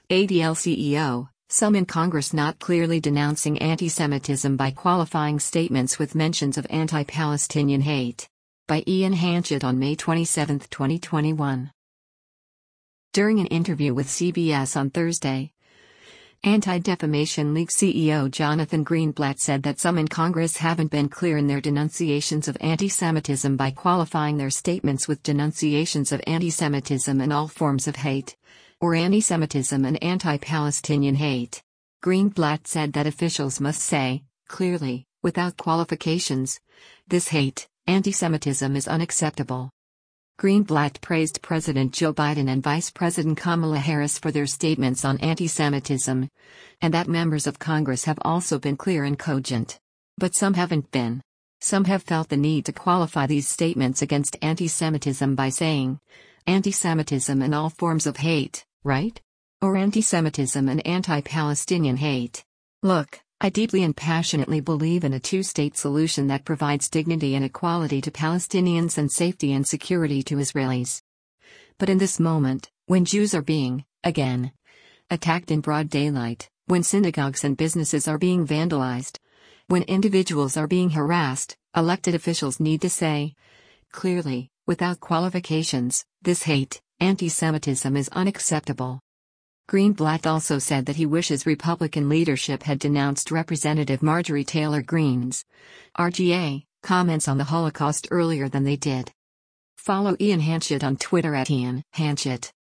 ADL CEO, some in Congress not clearly denouncing anti-Semitism by qualifying statements with mentions of anti-Palestinian hate. By Ian Hanchett on May 27, 2021. During an interview with CBS on Thursday, Anti-Defamation League CEO Jonathan Greenblatt said that some in Congress haven't been clear in their denunciations of anti-Semitism by qualifying their statements with denunciations of anti-Semitism and all forms of hate, or anti-Semitism and anti-Palestinian hate. Greenblatt said that officials must say, clearly, without qualifications, this hate, anti-Semitism is unacceptable. Greenblatt praised President Joe Biden and Vice President Kamala Harris for their statements on anti-Semitism, and that members of Congress have also been clear and cogent. But some haven't been. Some have felt the need to qualify these statements against anti-Semitism by saying, anti-Semitism and all forms of hate, right? Or anti-Semitism and anti-Palestinian hate. Look, I deeply and passionately believe in a two-state solution that provides dignity and equality to Palestinians and safety and security to Israelis. But in this moment, when Jews are being, again, attacked in broad daylight, when synagogues and businesses are being vandalized, when individuals are being harassed, elected officials need to say, clearly, without qualifications, this hate, anti-Semitism is unacceptable. Greenblatt also said that he wishes Republican leadership had denounced Representative Marjorie Taylor Greene's RGA comments on the Holocaust earlier than they did. Follow Ian Hanchett on Twitter @IanHanchett.